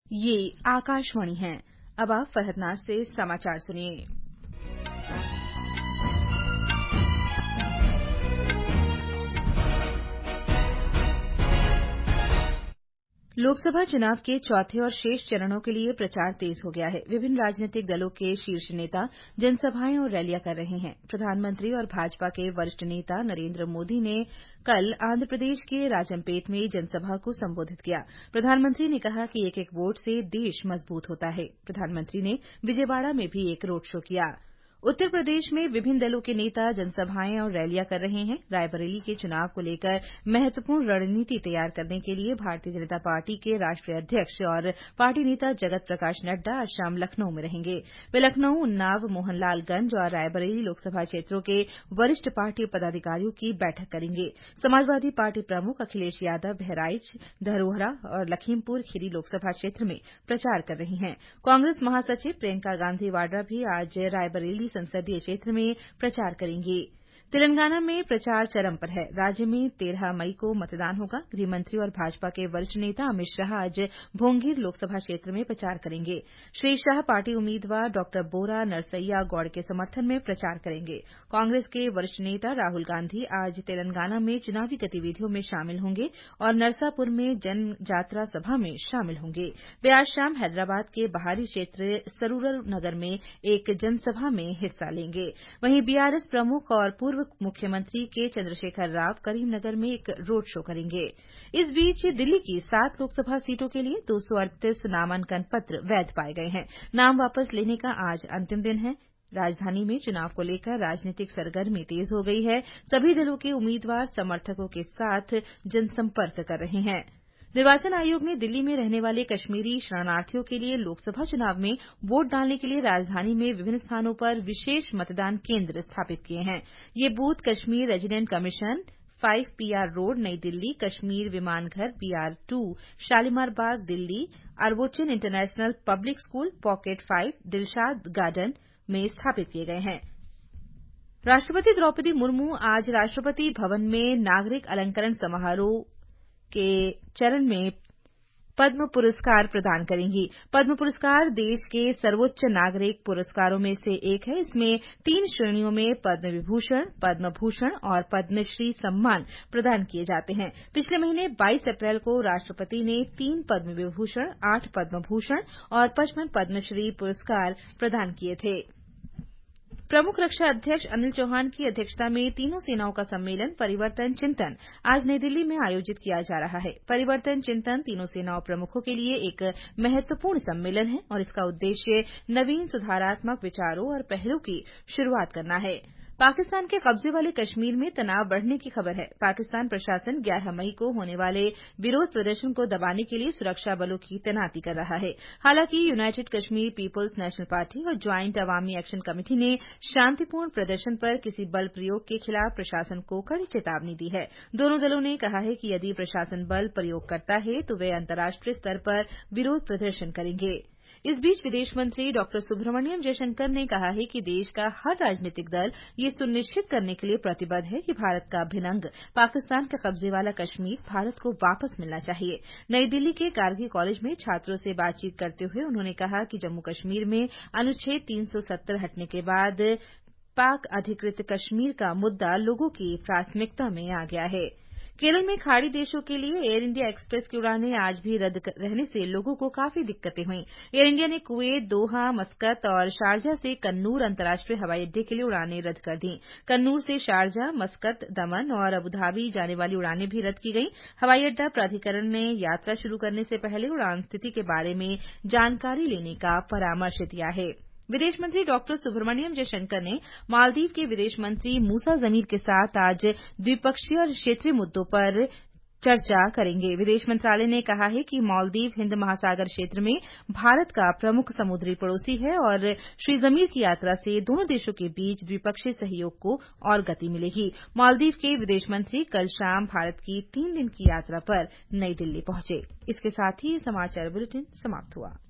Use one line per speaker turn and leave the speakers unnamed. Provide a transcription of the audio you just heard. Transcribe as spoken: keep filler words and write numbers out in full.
ये आकाशवाणी है। अब आप फरहतनाज से समाचार सुनिए। लोकसभा चुनाव के चौथे और शेष चरणों के लिए प्रचार तेज हो गया है। विभिन्न राजनीतिक दलों के शीर्ष नेता जनसभाएं और रैलियां कर रहे हैं। प्रधानमंत्री और भाजपा के वरिष्ठ नेता नरेंद्र मोदी ने कल आंध्र प्रदेश के राजमपेट में जनसभा को संबोधित किया। प्रधानमंत्री ने कहा कि एक एक वोट से देश मजबूत होता है। प्रधानमंत्री ने विजयवाड़ा में भी एक रोड शो किया। उत्तर प्रदेश में विभिन्न दलों के नेता जनसभाएं और रैलियां कर रहे हैं। रायबरेली के चुनाव को लेकर महत्वपूर्ण रणनीति तैयार करने के लिए भारतीय जनता पार्टी के राष्ट्रीय अध्यक्ष और पार्टी नेता जगत प्रकाश नड्डा आज शाम लखनऊ में रहेंगे। वे लखनऊ, उन्नाव, मोहनलालगंज और रायबरेली लोकसभा क्षेत्रों के वरिष्ठ पार्टी पदाधिकारियों की बैठक करेंगे। समाजवादी पार्टी प्रमुख अखिलेश यादव बहराइच, धरोहरा और लखीमपुर खीरी लोकसभा क्षेत्र में प्रचार कर रही हैं। कांग्रेस महासचिव प्रियंका गांधी वाड्रा भी आज रायबरेली संसदीय क्षेत्र में प्रचार करेंगी। तेलंगाना में प्रचार चरम पर है। राज्य में तेरह मई को मतदान होगा। गृहमंत्री और भाजपा के वरिष्ठ नेता अमित शाह आज भोंगीर लोकसभा क्षेत्र में प्रचार करेंगे। श्री शाह पार्टी उम्मीदवार डॉ बोरा नरसैया गौड़ के समर्थन में प्रचार करेंगे। कांग्रेस के वरिष्ठ नेता राहुल गांधी आज तेलंगाना में चुनावी गतिविधियों में शामिल होंगे और नरसापुर में जनजात्रा सभा में शामिल होंगे। वे आज शाम हैदराबाद के बाहरी क्षेत्र सरूर नगर में एक जनसभा में हिस्सा लेंगे। वहीं बीआरएस प्रमुख और पूर्व मुख्यमंत्री के चंद्रशेखर राव करीमनगर में एक रोड शो करेंगे। इस बीच दिल्ली की सात लोकसभा सीटों के लिए दो सौ अड़तीस नामांकन पत्र वैध पाए गए हैं। नाम वापस लेने का आज अंतिम दिन है। राजधानी में चुनाव को लेकर राजनीतिक सरगर्मी तेज हो गई है। सभी दलों के उम्मीदवार समर्थकों के साथ जनसंपर्क कर रहे हैं। निर्वाचन आयोग ने दिल्ली में रहने वाले कश्मीरी शरणार्थियों के लिए लोकसभा चुनाव में वोट डालने के लिए राजधानी में विभिन्न स्थानों पर विशेष मतदान केंद्र स्थापित किए हैं। ये booth Kashmir resident commission, five PR road, Nai Delhi, Kashmir विमानघर, PR two, Shalimar Bagh, Delhi, Arwachin international public school, pocket five, Dilshad garden में स्थापित किए गए हैं। राष्ट्रपति द्रौपदी मुर्मू आज राष्ट्रपति भवन में नागरिक अलंकरण समारोह के चरण में पद्म पुरस्कार प्रदान करेंगी। पद्म पुरस्कार देश के सर्वोच्च नागरिक पुरस्कारों में से एक है। इसमें तीन श्रेणियों में पद्म विभूषण, पद्म भूषण और पद्मश्री सम्मान प्रदान किए जाते हैं। पिछले महीने बाईस अप्रैल को राष्ट्रपति ने तीन पद्म विभूषण, आठ पद्म भूषण और पचपन पद्मश्री पुरस्कार प्रदान किए थे। प्रमुख रक्षा अध्यक्ष अनिल चौहान की अध्यक्षता में तीनों सेनाओं का सम्मेलन परिवर्तन चिंतन आज नई दिल्ली में आयोजित किया जा रहा है। परिवर्तन चिंतन तीनों सेनाओं प्रमुखों के लिए एक महत्वपूर्ण सम्मेलन है और इसका उद्देश्य नवीन सुधारात्मक विचारों और पहलों की शुरुआत करना है। पाकिस्तान के कब्जे वाले कश्मीर में तनाव बढ़ने की खबर है। पाकिस्तान प्रशासन ग्यारह मई को होने वाले विरोध प्रदर्शन को दबाने के लिए सुरक्षा बलों की तैनाती कर रहा है। हालांकि united Kashmir people's national party और ज्वाइंट अवामी एक्शन कमेटी ने शांतिपूर्ण प्रदर्शन पर किसी बल प्रयोग के खिलाफ प्रशासन को कड़ी चेतावनी दी है। दोनों दलों ने कहा है कि यदि प्रशासन बल प्रयोग करता है तो वे अंतर्राष्ट्रीय स्तर पर विरोध प्रदर्शन करेंगे। इस बीच विदेश मंत्री डॉ सुब्रमण्यम जयशंकर ने कहा है कि देश का हर राजनीतिक दल ये सुनिश्चित करने के लिए प्रतिबद्ध है कि भारत का अभिन्न अंग पाकिस्तान के कब्जे वाला कश्मीर भारत को वापस मिलना चाहिए। नई दिल्ली के कारगिल कॉलेज में छात्रों से बातचीत करते हुए उन्होंने कहा कि जम्मू कश्मीर में अनुच्छेद तीन सौ सत्तर हटने के बाद पाक अधिकृत कश्मीर का मुद्दा लोगों की प्राथमिकता में आ गया है। केरल में खाड़ी देशों के लिए एयर इंडिया एक्सप्रेस की उड़ानें आज भी रद्द रहने से लोगों को काफी दिक्कतें हुईं। एयर इंडिया ने कुवैत, दोहा, मस्कत और शारजा से कन्नूर अंतर्राष्ट्रीय हवाई अड्डे के लिए उड़ानें रद्द कर दी। कन्नूर से शारजा, मस्कत, दमन और अबुधाबी जाने वाली उड़ानें भी रद्द की गईं। हवाई अड्डा प्राधिकरण ने यात्रा शुरू करने से पहले उड़ान स्थिति के बारे में जानकारी लेने का परामर्श दिया है। विदेश मंत्री डॉ सुब्रमण्यम जयशंकर ने मालदीव के विदेश मंत्री मूसा जमीर के साथ आज द्विपक्षीय और क्षेत्रीय मुद्दों पर चर्चा करेंगे। विदेश मंत्रालय ने कहा है कि मालदीव हिंद महासागर क्षेत्र में भारत का प्रमुख समुद्री पड़ोसी है और श्री जमीर की यात्रा से दोनों देशों के बीच द्विपक्षीय सहयोग को और गति मिलेगी। मालदीव के विदेश मंत्री कल शाम भारत की तीन दिन की यात्रा पर नई दिल्ली पहुंचे। इसके साथ ही समाचार बुलेटिन समाप्त हुआ।